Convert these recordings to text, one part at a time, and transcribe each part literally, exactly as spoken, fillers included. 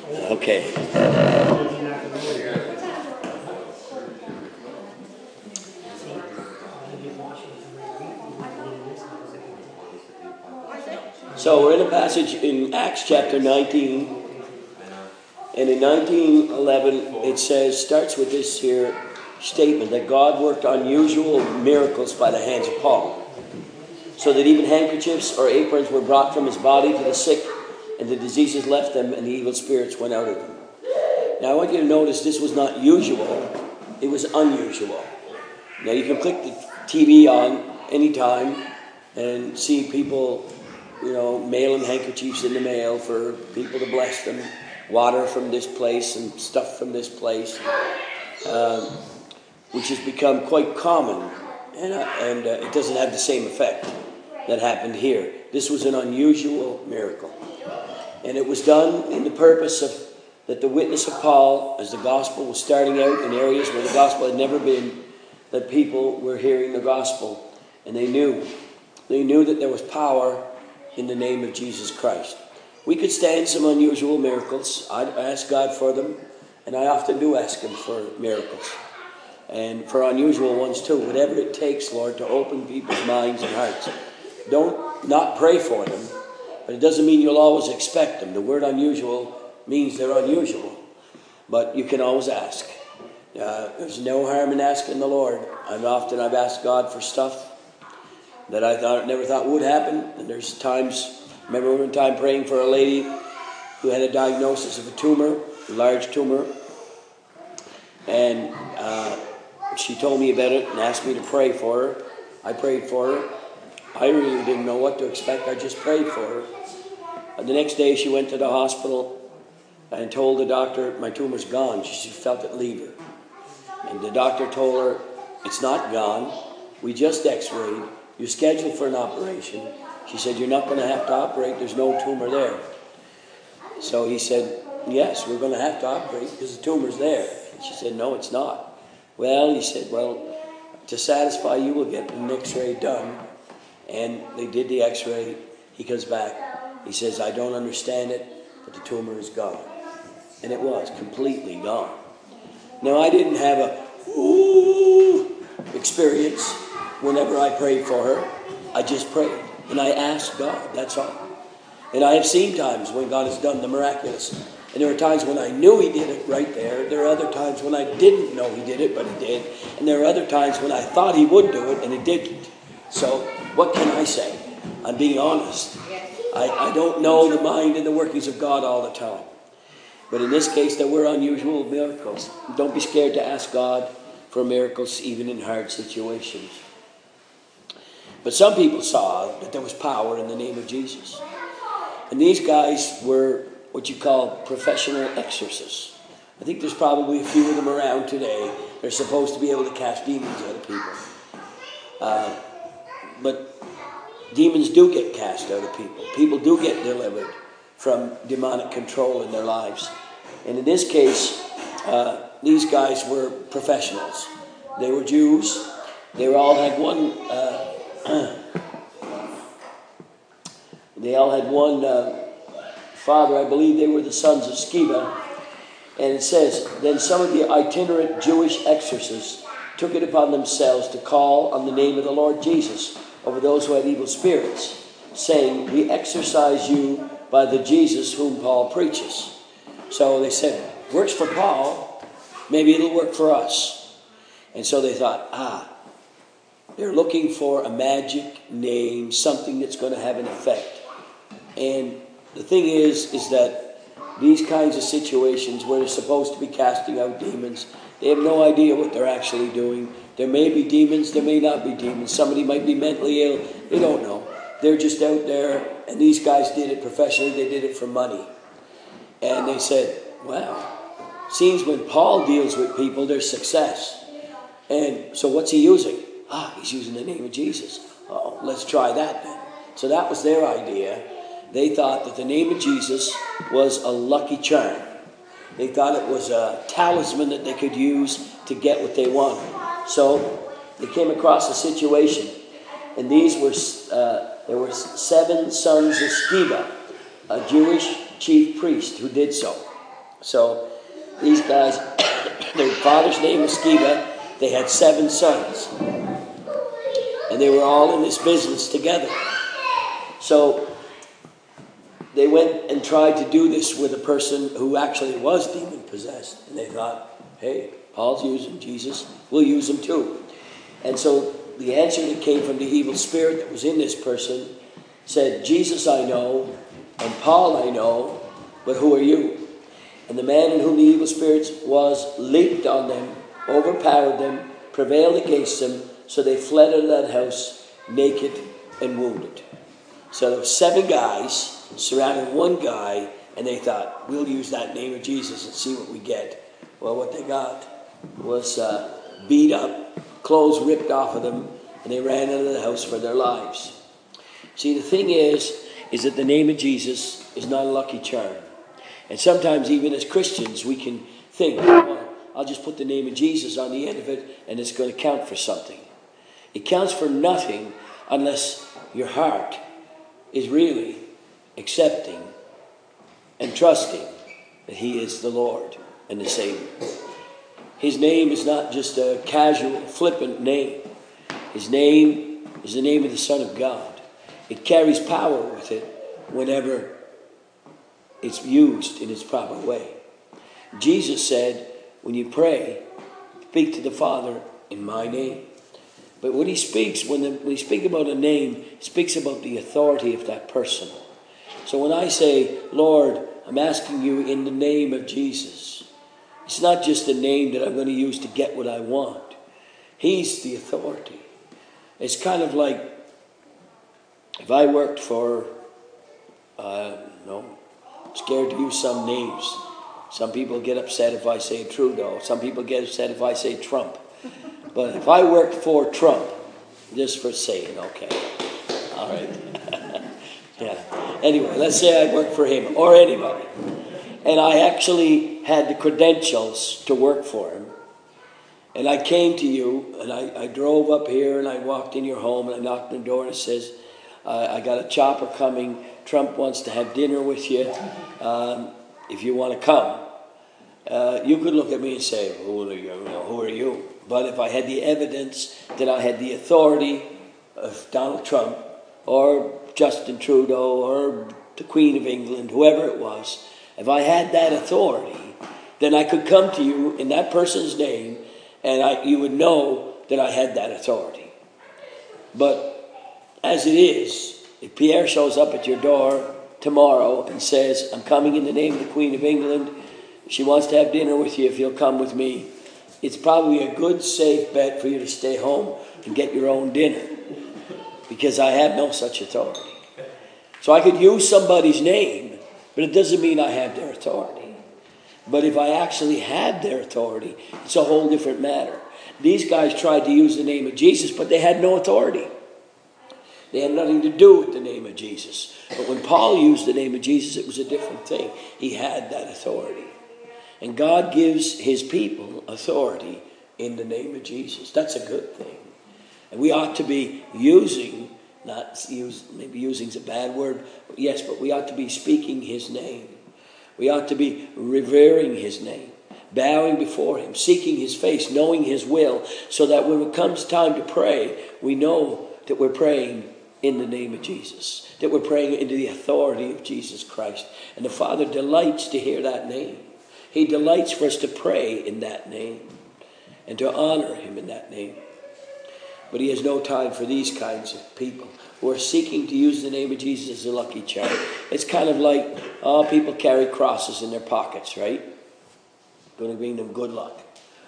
Okay. So we're in a passage in Acts chapter nineteen. And in nineteen eleven, it says, starts with this here statement that God worked unusual miracles by the hands of Paul, so that even handkerchiefs or aprons were brought from his body to the sick, and the diseases left them, and the evil spirits went out of them. Now I want you to notice this was not usual, it was unusual. Now you can click the T V on anytime and see people, you know, mailing handkerchiefs in the mail for people to bless them, water from this place and stuff from this place, uh, which has become quite common, and, uh, and uh, it doesn't have the same effect that happened here. This was an unusual miracle, and it was done in the purpose of that the witness of Paul, as the gospel was starting out in areas where the gospel had never been, that people were hearing the gospel, and they knew, they knew that there was power in the name of Jesus Christ. We could stand some unusual miracles. I ask God for them, and I often do ask Him for miracles, and for unusual ones too. Whatever it takes, Lord, to open people's minds and hearts. Don't not pray for them, but it doesn't mean you'll always expect them. The word unusual means they're unusual, but you can always ask. Uh, there's no harm in asking the Lord. I've often I've asked God for stuff that I thought never thought would happen, and there's times. I remember one time praying for a lady who had a diagnosis of a tumor, a large tumor, and uh, she told me about it and asked me to pray for her. I prayed for her. I really didn't know what to expect. I just prayed for her. And the next day she went to the hospital and told the doctor, my tumor's gone. She felt it leave her. And the doctor told her, it's not gone. We just x-rayed. You're scheduled for an operation. She said, you're not going to have to operate. There's no tumor there. So he said, yes, we're going to have to operate because the tumor's there. And she said, no, it's not. Well, he said, well, to satisfy you, we'll get an x-ray done. And they did the x-ray. He comes back. He says, I don't understand it, but the tumor is gone. And it was completely gone. Now, I didn't have a ooh experience whenever I prayed for her. I just prayed. And I asked God, that's all. And I have seen times when God has done the miraculous. And there are times when I knew He did it right there. There are other times when I didn't know He did it, but He did. And there are other times when I thought He would do it, and He didn't. So, what can I say? I'm being honest. I, I don't know the mind and the workings of God all the time. But in this case, there were unusual miracles. Don't be scared to ask God for miracles, even in hard situations. But some people saw that there was power in the name of Jesus. And these guys were what you call professional exorcists. I think there's probably a few of them around today. They're supposed to be able to cast demons out of people. Uh, but demons do get cast out of people. People do get delivered from demonic control in their lives. And in this case, uh, these guys were professionals. They were Jews. They were all had one... Uh, They all had one uh, father. I believe they were the sons of Sceva. And it says, then some of the itinerant Jewish exorcists took it upon themselves to call on the name of the Lord Jesus over those who had evil spirits, saying, we exorcise you by the Jesus whom Paul preaches. So they said, works for Paul, maybe it'll work for us. And so they thought, ah, they're looking for a magic name, something that's going to have an effect. And the thing is, is that these kinds of situations where they're supposed to be casting out demons, they have no idea what they're actually doing. There may be demons, there may not be demons. Somebody might be mentally ill. They don't know. They're just out there, and these guys did it professionally. They did it for money. And they said, wow, seems when Paul deals with people, there's success. And so what's he using? Ah, he's using the name of Jesus. Oh, let's try that then. So that was their idea. They thought that the name of Jesus was a lucky charm. They thought it was a talisman that they could use to get what they wanted. So they came across a situation, and these were uh, there were seven sons of Sceva, a Jewish chief priest who did so. So these guys, their father's name was Sceva. They had seven sons. And they were all in this business together. So they went and tried to do this with a person who actually was demon-possessed. And they thought, hey, Paul's using Jesus, we'll use him too. And so the answer that came from the evil spirit that was in this person said, Jesus I know, and Paul I know, but who are you? And the man in whom the evil spirit was leaped on them, overpowered them, prevailed against them, so they fled out of that house naked and wounded. So there were seven guys surrounding one guy, and they thought, we'll use that name of Jesus and see what we get. Well, what they got was uh, beat up, clothes ripped off of them, and they ran out of the house for their lives. See, the thing is, is that the name of Jesus is not a lucky charm. And sometimes even as Christians, we can think, well, I'll just put the name of Jesus on the end of it, and it's going to count for something. It counts for nothing unless your heart is really accepting and trusting that he is the Lord and the Savior. His name is not just a casual, flippant name. His name is the name of the Son of God. It carries power with it whenever it's used in its proper way. Jesus said, when you pray, speak to the Father in my name. But when he speaks, when, the, when he speaks about a name, he speaks about the authority of that person. So when I say, Lord, I'm asking you in the name of Jesus, it's not just a name that I'm going to use to get what I want. He's the authority. It's kind of like if I worked for, uh, no, I'm scared to use some names. Some people get upset if I say Trudeau. Some people get upset if I say Trump. But if I worked for Trump, just for saying, okay, all right. Yeah. Anyway, let's say I worked for him or anybody. And I actually had the credentials to work for him. And I came to you, and I, I drove up here, and I walked in your home, and I knocked on the door, and it says, uh, I got a chopper coming. Trump wants to have dinner with you. Um, if you want to come. Uh, you could look at me and say, who are you? You know, who are you? But if I had the evidence that I had the authority of Donald Trump or Justin Trudeau or the Queen of England, whoever it was, if I had that authority, then I could come to you in that person's name and I, you would know that I had that authority. But as it is, if Pierre shows up at your door tomorrow and says, I'm coming in the name of the Queen of England, she wants to have dinner with you if you'll come with me, it's probably a good, safe bet for you to stay home and get your own dinner, because I have no such authority. So I could use somebody's name, but it doesn't mean I have their authority. But if I actually had their authority, it's a whole different matter. These guys tried to use the name of Jesus, but they had no authority. They had nothing to do with the name of Jesus. But when Paul used the name of Jesus, it was a different thing. He had that authority. And God gives his people authority in the name of Jesus. That's a good thing. And we ought to be using, not use, maybe using is a bad word, yes, but we ought to be speaking his name. We ought to be revering his name, bowing before him, seeking his face, knowing his will, so that when it comes time to pray, we know that we're praying in the name of Jesus, that we're praying into the authority of Jesus Christ. And the Father delights to hear that name. He delights for us to pray in that name and to honor him in that name. But he has no time for these kinds of people who are seeking to use the name of Jesus as a lucky charm. It's kind of like, oh, people carry crosses in their pockets, right? Going to bring them good luck.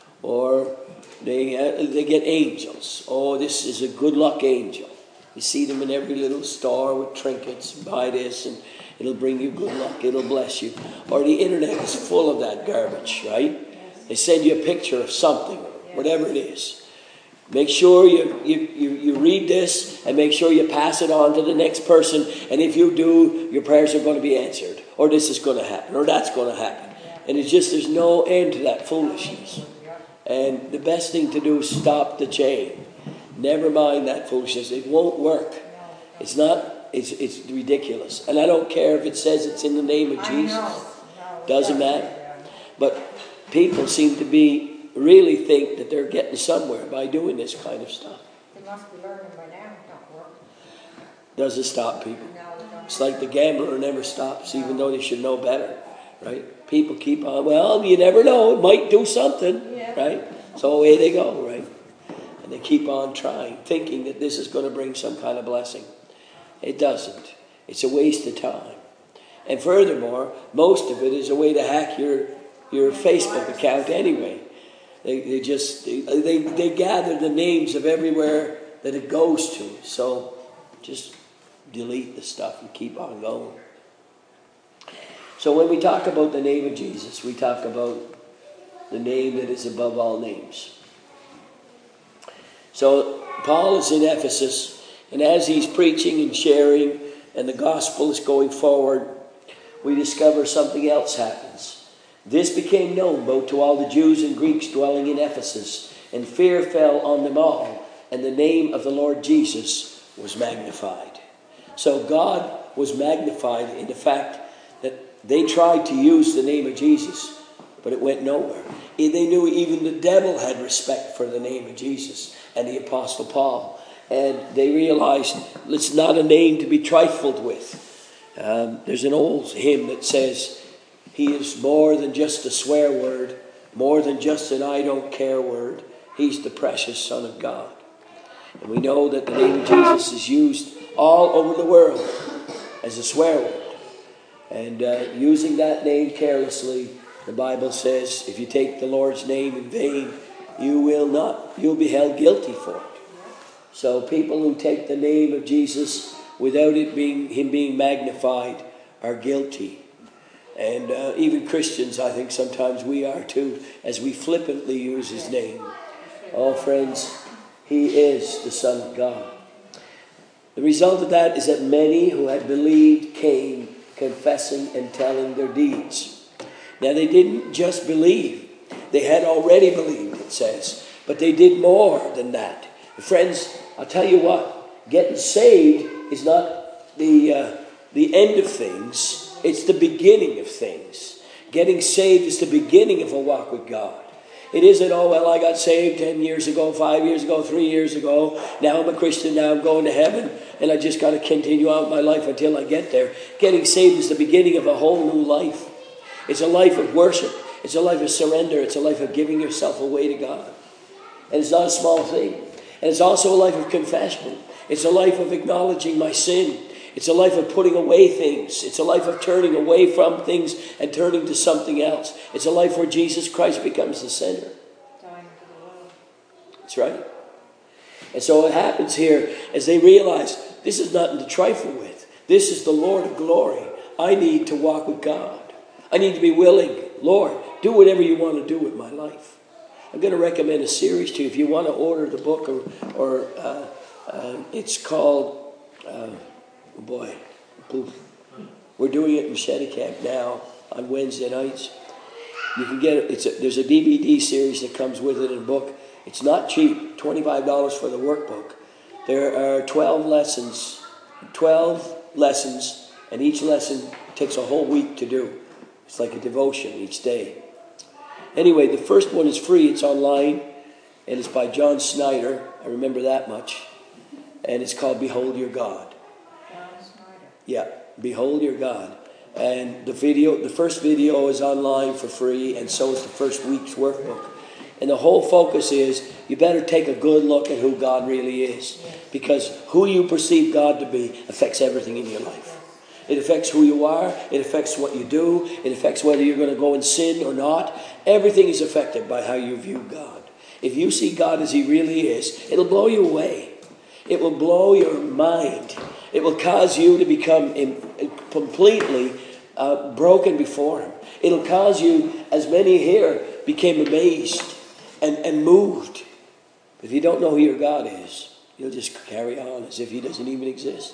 Or they uh, they get angels. Oh, this is a good luck angel. You see them in every little store with trinkets. Buy this and it'll bring you good luck. It'll bless you. Or the internet is full of that garbage, right? They send you a picture of something, whatever it is. Make sure you, you, you, you read this and make sure you pass it on to the next person. And if you do, your prayers are going to be answered. Or this is going to happen. Or that's going to happen. And it's just, there's no end to that foolishness. And the best thing to do is stop the chain. Never mind that foolishness. It won't work. It's not, it's, it's ridiculous. And I don't care if it says it's in the name of Jesus. Doesn't matter. But people seem to be really think that they're getting somewhere by doing this kind of stuff. They must be learning by now. Don't work. Doesn't stop people. No, they don't. It's like the gambler never stops, even though they should know better, right? People keep on, well, you never know, it might do something, Yeah. right? So away they go, right? And they keep on trying, thinking that this is going to bring some kind of blessing. It doesn't. It's a waste of time. And furthermore, most of it is a way to hack your, your Facebook account anyway. They, they just, they, they, they gather the names of everywhere that it goes to. So just delete the stuff and keep on going. So when we talk about the name of Jesus, we talk about the name that is above all names. So Paul is in Ephesus, and as he's preaching and sharing, and the gospel is going forward, we discover something else happens. This became known both to all the Jews and Greeks dwelling in Ephesus, and fear fell on them all, and the name of the Lord Jesus was magnified. So God was magnified in the fact that they tried to use the name of Jesus, but it went nowhere. They knew even the devil had respect for the name of Jesus and the Apostle Paul. And they realized it's not a name to be trifled with. Um, there's an old hymn that says, he is more than just a swear word, more than just an I don't care word. He's the precious Son of God. And we know that the name of Jesus is used all over the world as a swear word. And uh, using that name carelessly, the Bible says, if you take the Lord's name in vain, you will not, you'll be held guilty for it. So people who take the name of Jesus without it being him being magnified are guilty. And uh, even Christians, I think sometimes we are too, as we flippantly use his name. Oh, friends, he is the Son of God. The result of that is that many who had believed came confessing and telling their deeds. Now, they didn't just believe. They had already believed, it says. But they did more than that. Friends, I'll tell you what. Getting saved is not the, uh, the end of things. It's the beginning of things. Getting saved is the beginning of a walk with God. It isn't, oh, well, I got saved ten years ago, five years ago, three years ago. Now I'm a Christian. Now I'm going to heaven. And I just got to continue on with my life until I get there. Getting saved is the beginning of a whole new life. It's a life of worship. It's a life of surrender. It's a life of giving yourself away to God. And it's not a small thing. And it's also a life of confession. It's a life of acknowledging my sin. It's a life of putting away things. It's a life of turning away from things and turning to something else. It's a life where Jesus Christ becomes the center. That's right. And so what happens here is they realize this is nothing to trifle with. This is the Lord of glory. I need to walk with God. I need to be willing. Lord, do whatever you want to do with my life. I'm going to recommend a series to you. If you want to order the book, or, or uh, uh, it's called, uh, oh boy, we're doing it in Machete Camp now on Wednesday nights. You can get it. It's a, there's a D V D series that comes with it in a book. It's not cheap, twenty-five dollars for the workbook. There are twelve lessons, twelve lessons, and each lesson takes a whole week to do. It's like a devotion each day. Anyway, the first one is free. It's online, and it's by John Snyder. I remember that much. And it's called Behold Your God. John Snyder. Yeah, Behold Your God. And the video, the first video is online for free, and so is the first week's workbook. And the whole focus is you better take a good look at who God really is. Because who you perceive God to be affects everything in your life. It affects who you are. It affects what you do. It affects whether you're going to go and sin or not. Everything is affected by how you view God. If you see God as he really is, it'll blow you away. It will blow your mind. It will cause you to become in, in completely uh, broken before him. It'll cause you, as many here became amazed and, and moved. If you don't know who your God is, you'll just carry on as if he doesn't even exist.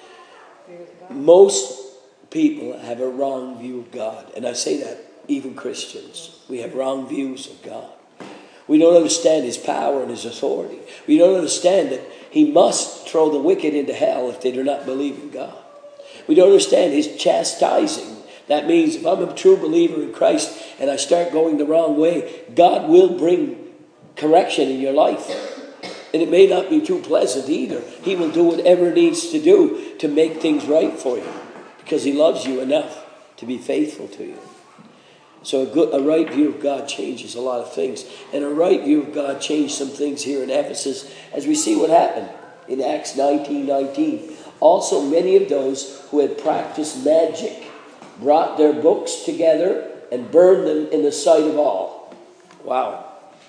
Most people have a wrong view of God. And I say that, even Christians. We have wrong views of God. We don't understand his power and his authority. We don't understand that he must throw the wicked into hell if they do not believe in God. We don't understand his chastising That means if I'm a true believer in Christ and I start going the wrong way, God will bring correction in your life. And it may not be too pleasant either. He will do whatever he needs to do to make things right for you, because he loves you enough to be faithful to you. So a, good, a right view of God changes a lot of things. And a right view of God changed some things here in Ephesus, as we see what happened in Acts nineteen nineteen. Also, many of those who had practiced magic brought their books together and burned them in the sight of all. Wow.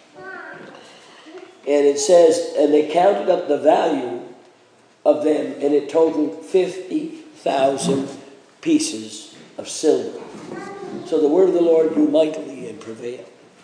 And it says, and they counted up the value of them, and it totaled fifty thousand pieces of silver. So the word of the Lord grew mightily and prevailed.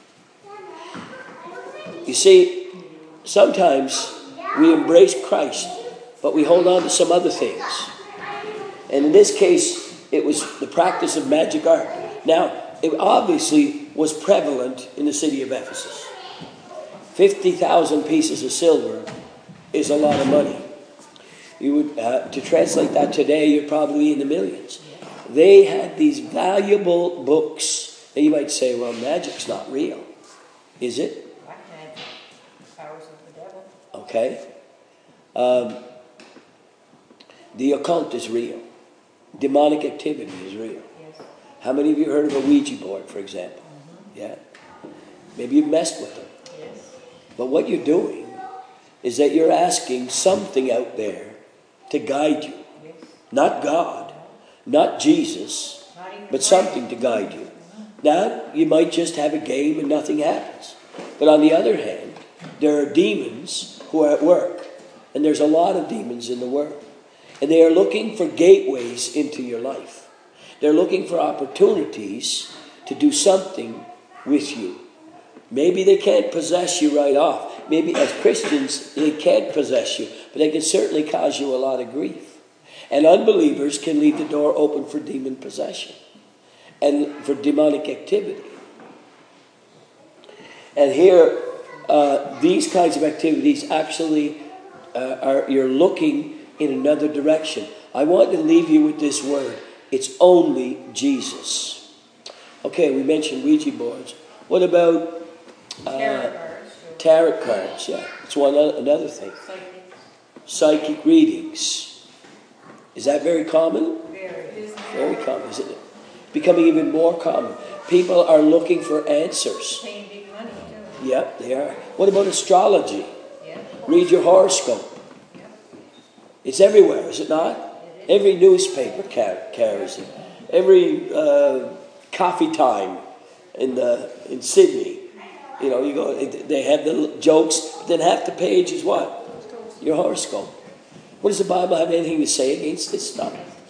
You see, sometimes we embrace Christ, but we hold on to some other things. And in this case, it was the practice of magic art. Now, it obviously was prevalent in the city of Ephesus. fifty thousand pieces of silver is a lot of money. You would uh, to translate that today, you're probably in the millions. They had these valuable books. And you might say, well, magic's not real. Is it? Black magic. Powers of the devil. Okay. Um, the occult is real. Demonic activity is real. Yes. How many of you heard of a Ouija board, for example? Mm-hmm. Yeah. Maybe you've messed with them. Yes. But what you're doing is that you're asking something out there to guide you. Yes. Not God, not Jesus, Not even but something to guide you. Now, you might just have a game and nothing happens. But on the other hand, there are demons who are at work. And there's a lot of demons in the world. And they are looking for gateways into your life. They're looking for opportunities to do something with you. Maybe they can't possess you right off. Maybe as Christians, they can't possess you. But they can certainly cause you a lot of grief. And unbelievers can leave the door open for demon possession and for demonic activity. And here, uh, these kinds of activities actually uh, are, you're looking in another direction. I want to leave you with this word. It's only Jesus. Okay, we mentioned Ouija boards. What about uh, Tarot cards. tarot cards? Yeah, it's one another thing. Psychics. Psychic readings. Is that very common? Very. Very common, isn't it? Becoming even more common. People are looking for answers. Paying big money, too. Yep, they are. What about astrology? Yeah. Read your horoscope. Yeah. It's everywhere, is it not? It is. Every newspaper car- carries it. Every uh, coffee time in the in Sydney, you know, you go. They have the jokes. But then half the page is what? Your horoscope. What does the Bible have anything to say against this stuff?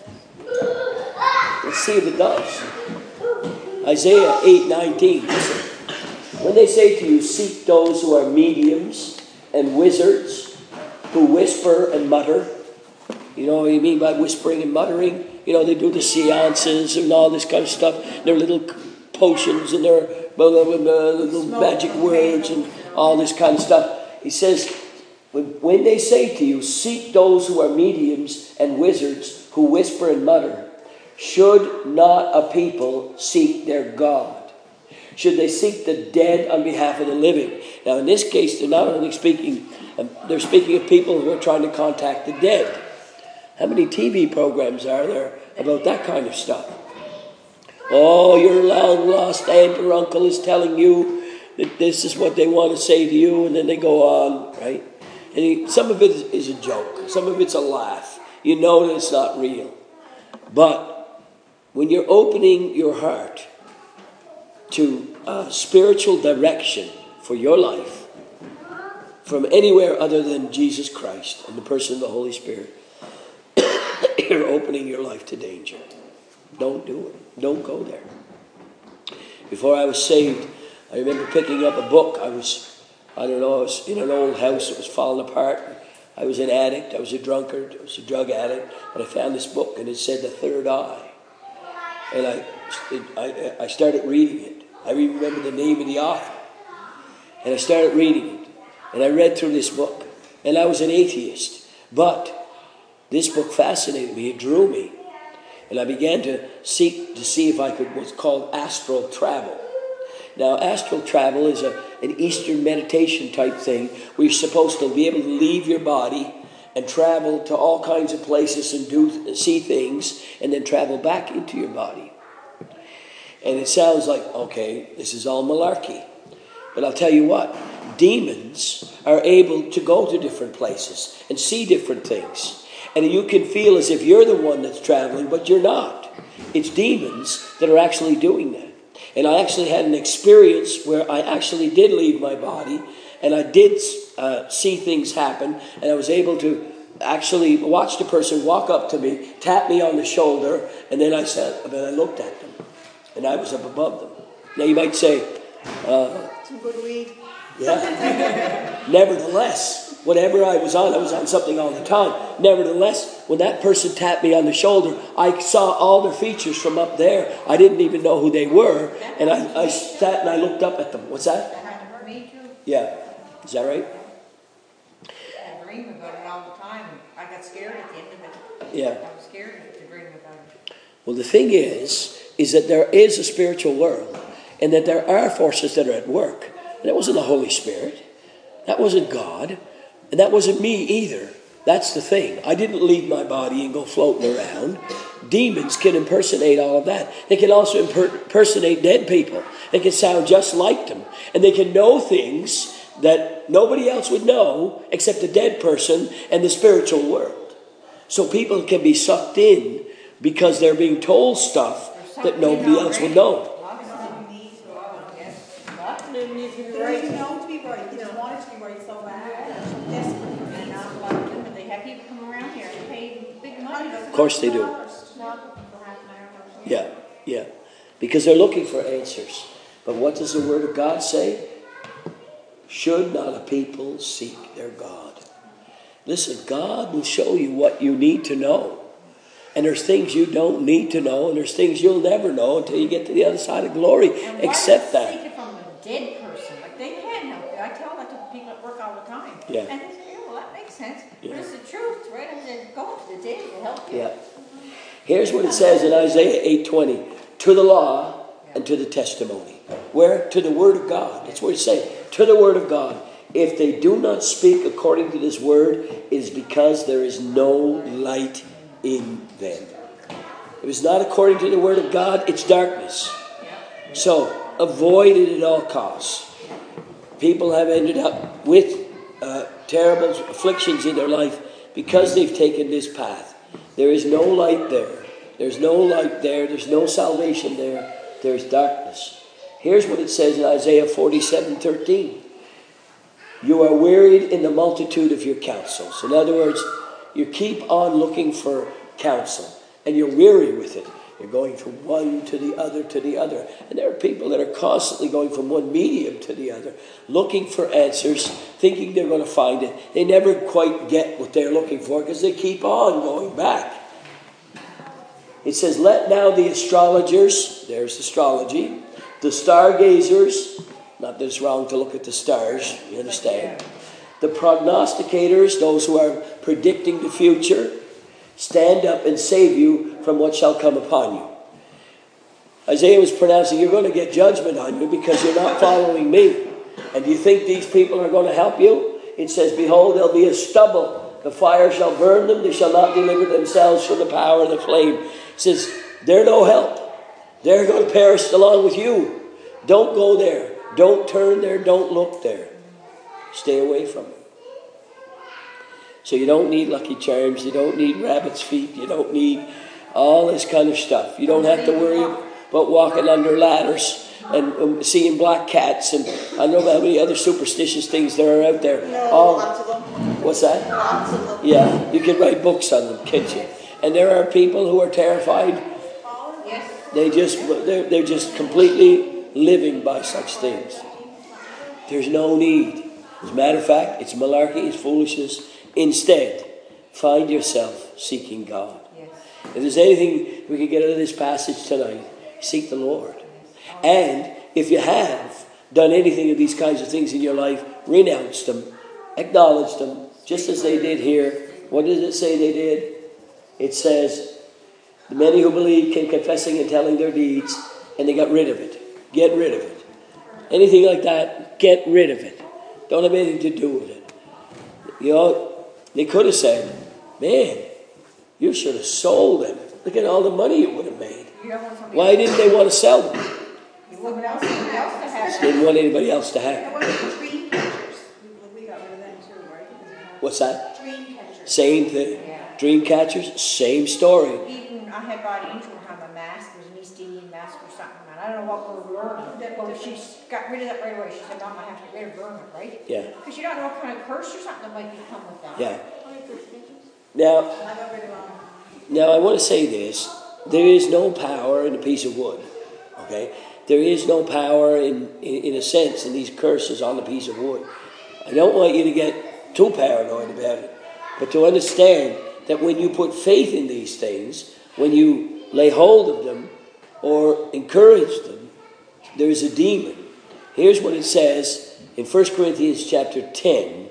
Let's see if it does. Isaiah eight nineteen. When they say to you, seek those who are mediums and wizards, who whisper and mutter. You know what I mean by whispering and muttering? You know, they do the seances and all this kind of stuff. Their little potions and their blah, blah, blah, blah, little magic words and all this kind of stuff. He says, when they say to you, seek those who are mediums and wizards who whisper and mutter, should not a people seek their God? Should they seek the dead on behalf of the living? Now, in this case, they're not only speaking, they're speaking of people who are trying to contact the dead. How many T V programs are there about that kind of stuff? Oh, your long lost aunt or uncle is telling you that this is what they want to say to you, and then they go on, right? And he, some of it is, is a joke. Some of it's a laugh. You know that it's not real. But when you're opening your heart to a spiritual direction for your life from anywhere other than Jesus Christ and the person of the Holy Spirit, you're opening your life to danger. Don't do it. Don't go there. Before I was saved, I remember picking up a book. I was, I don't know, I was in an old house that was falling apart. I was an addict. I was a drunkard. I was a drug addict. But I found this book, and it said The Third Eye. And I, it, I, I started reading it. I even remember the name of the author. And I started reading it. And I read through this book. And I was an atheist. But this book fascinated me. It drew me. And I began to seek to see if I could what's called astral travel. Now, astral travel is a, an Eastern meditation type thing where you're supposed to be able to leave your body and travel to all kinds of places and do see things and then travel back into your body. And it sounds like, okay, this is all malarkey. But I'll tell you what, demons are able to go to different places and see different things. And you can feel as if you're the one that's traveling, but you're not. It's demons that are actually doing that. And I actually had an experience where I actually did leave my body, and I did uh, see things happen, and I was able to actually watch the person walk up to me, tap me on the shoulder, and then I said, and then I looked at them, and I was up above them. Now you might say, uh, Some good weed. yeah. Nevertheless, whatever I was on, I was on something all the time. Nevertheless, when that person tapped me on the shoulder, I saw all their features from up there. I didn't even know who they were. And I, I sat and I looked up at them. What's that? That happened to me too. Yeah. Is that right? I dream about it all the time. I got scared at the end of it. Yeah. I was scared to dream about it. Well, the thing is, is that there is a spiritual world and that there are forces that are at work. And that wasn't the Holy Spirit. That wasn't God. And that wasn't me either. That's the thing. I didn't leave my body and go floating around. Demons can impersonate all of that. They can also imper- impersonate dead people. They can sound just like them. And they can know things that nobody else would know except the dead person and the spiritual world. So people can be sucked in because they're being told stuff that nobody else would know. They didn't know to be right. They just wanted to be right so bad. Desperate. And now a lot of them, they have people come around here and pay big money. Of course they do. Not for half an hour. Yeah, yeah. Because they're looking for answers. But what does the Word of God say? Should not a people seek their God? Listen, God will show you what you need to know. And there's things you don't need to know, and there's things you'll never know until you get to the other side of glory. And Accept why that. Take it from a dead person. Like they can't help it. I tell that to people at work all the time. Yeah. And they say, yeah, well, that makes sense. Yeah. But it's the truth, right? I said, go to the dead to help you. Yeah. Here's what it says in Isaiah eight twenty. To the law and to the testimony. Where? To the Word of God. That's what it's saying. To the Word of God. If they do not speak according to this Word, it is because there is no light in them. If it's not according to the Word of God, it's darkness. So, avoid it at all costs. People have ended up with uh, terrible afflictions in their life because they've taken this path. There is no light there. There's no light there. There's no salvation there. There's darkness. Here's what it says in Isaiah forty-seven thirteen. You are wearied in the multitude of your counsels. In other words, you keep on looking for counsel, and you're weary with it. You're going from one to the other to the other. And there are people that are constantly going from one medium to the other, looking for answers, thinking they're going to find it. They never quite get what they're looking for because they keep on going back. It says, let now the astrologers, there's astrology, the stargazers, not that it's wrong to look at the stars, you understand, the prognosticators, those who are predicting the future, stand up and save you from what shall come upon you. Isaiah was pronouncing, you're going to get judgment on you because you're not following me. And do you think these people are going to help you? It says, behold, they'll be as stubble. The fire shall burn them. They shall not deliver themselves from the power of the flame. It says, they're no help. They're going to perish along with you. Don't go there. Don't turn there. Don't look there. Stay away from it. So you don't need Lucky Charms. You don't need rabbit's feet. You don't need all this kind of stuff. You don't have to worry about walking under ladders and um, seeing black cats. And I don't know how many other superstitious things there are out there. No, all, lots of them. What's that? Lots of them. Yeah, you can write books on them, can't you? And there are people who are terrified. Yes. They just, they're, they're just completely living by such things. There's no need. As a matter of fact, it's malarkey, it's foolishness. Instead, find yourself seeking God. Yes. If there's anything we can get out of this passage tonight, seek the Lord. And if you have done anything of these kinds of things in your life, renounce them, acknowledge them, just as they did here. What does it say they did? It says, The many who believe came confessing and telling their deeds, and they got rid of it. Get rid of it. Anything like that, get rid of it. Don't have anything to do with it. You know, they could have said, man, you should have sold them. Look at all the money you would have made. Why didn't they want to sell them? You wouldn't want somebody else to have They didn't want anybody else to have And it. what about the dream catchers? We, we got rid of them too, right? What's that? Dream catchers. Same thing. Yeah. Dream catchers, same story. Even I had bought into her a mask, it was an East Indian mask or something, and I don't know what we were learning. Well, she got rid of that right away. She said, Mom, I have to get rid of vermin, right? Yeah. Because you don't know what kind of curse or something that might be come with that. Yeah. Now, I got rid of them. now I want to say this. There is no power in a piece of wood. Okay? There is no power in, in, in a sense in these curses on the piece of wood. I don't want you to get too paranoid about it. But to understand that when you put faith in these things, when you lay hold of them or encourage them, there is a demon. Here's what it says in First Corinthians chapter ten.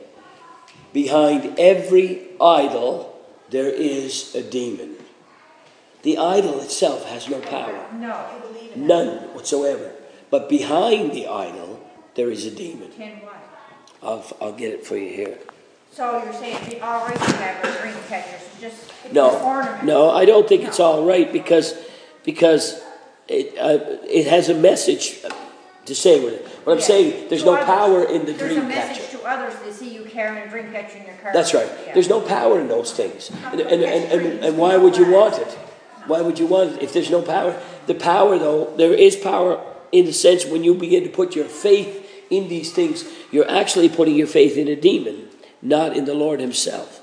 Behind every idol, there is a demon. The idol itself has no power. No. None whatsoever. But behind the idol, there is a demon. Ten what? I'll, I'll get it for you here. So you're saying we already have our dream catchers, just it's No, an ornament. no, I don't think No. it's all right because because it uh, it has a message to say with it. What I'm Yeah. saying, there's To no others. power in the There's dream a message catcher. to others. They see you carrying a dream catcher in your car. That's right. Yeah. There's no power in those things. And, and, and, and, and why would you want it? Why would you want it if there's no power? The power, though, there is power in the sense when you begin to put your faith in these things, you're actually putting your faith in a demon, not in the Lord himself.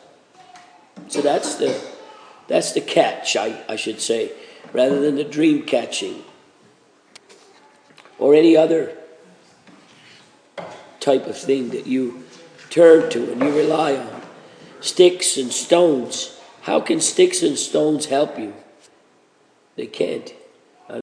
So that's the that's the catch, I, I should say, rather than the dream catching or any other type of thing that you turn to and you rely on. Sticks and stones. How can sticks and stones help you? They can't.